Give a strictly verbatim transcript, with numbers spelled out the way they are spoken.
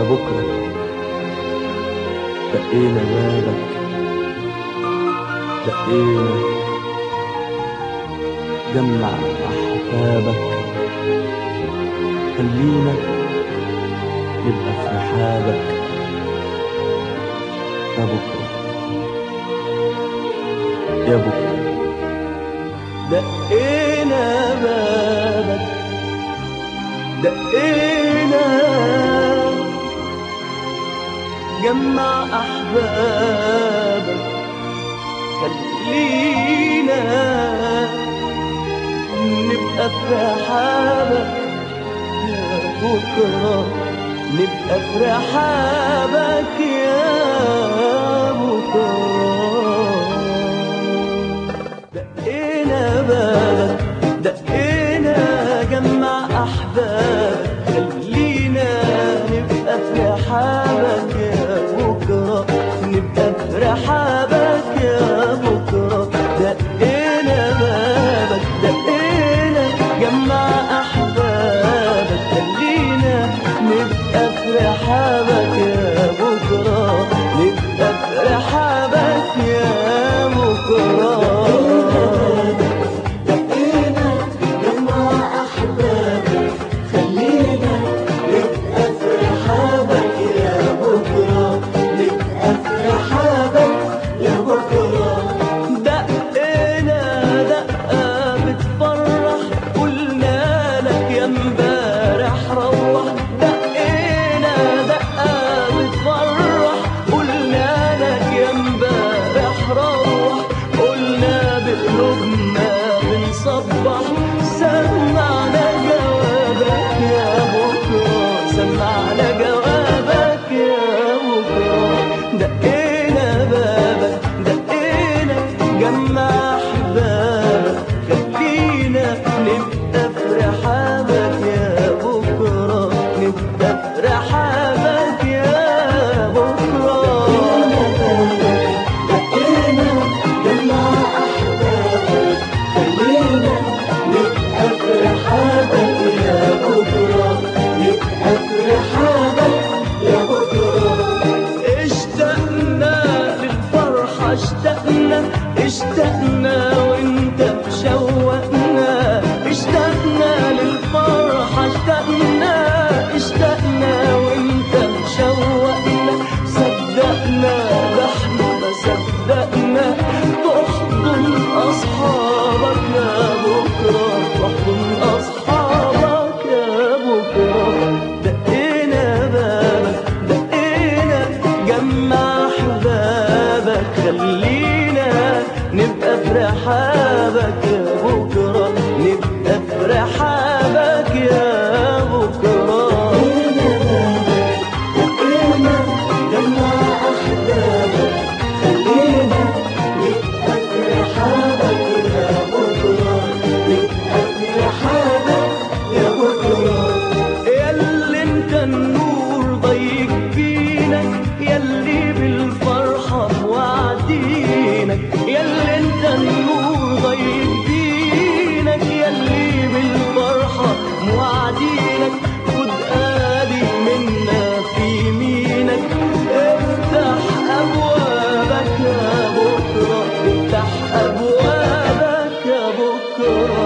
بكرة دقينا بابك، دقينا جمع أحبابك، خلينا نبقى في رحابك يا بكرة يا بكرة. دقينا بابك، دقينا جمع أحبابك، خلينا نبقى في رحابك يا بكرة، نبقى في رحابك يا بكرة. دقينا بابك، دقينا جمع أحبابك، خلينا نبقى في رحابك يا بكرة، نبقى في رحابك يا بكرة. دقينا بابك، دقينا جمع أحبابك، خلينا نبقى في رحابك يا بكرة، نبقى في رحابك يا بكرة. سمعنا جوابك يا بكرة، سمعنا جوابك يا بكرة. دقينا بابك، دقينا جمع أحبابك، خلينا نبقى في رحابك يا بكرة، نبقى في رحابك يا بكرة. دقينا جمع أحبابك، خلينا نبقى في رحابك يا بكرة، نبقى في رحابك يا بكرة. اشتقنا للفرحة، اشتقنا اشتقنا وانت مشوقنا، اشتقنا للفرحة، اشتقنا اشتقنا وانت مشوقنا. صدقنا ده احنا ما صدقنا تحضن أصحابك يا بكرة، تحضن أصحابك يا بكرة. دقينا بابك، دقينا جمع أحبابك، خلينا نبقى في رحابك يا بكرة، نبقى في رحابك يا بكرة. دقينا جمع أحبابك، خلينا نبقى في رحابك يا بكرة، نبقى في رحابك يا بكرة. ياللي انت النور ضيق فينك، ياللي بالفرحة موعدينك، ياللي انت النور ضيق فينك، ياللي بالفرحة موعدينك. خد آدي منا في يمينك، افتح أبوابك يا بكرة، افتح أبوابك يا بكرة.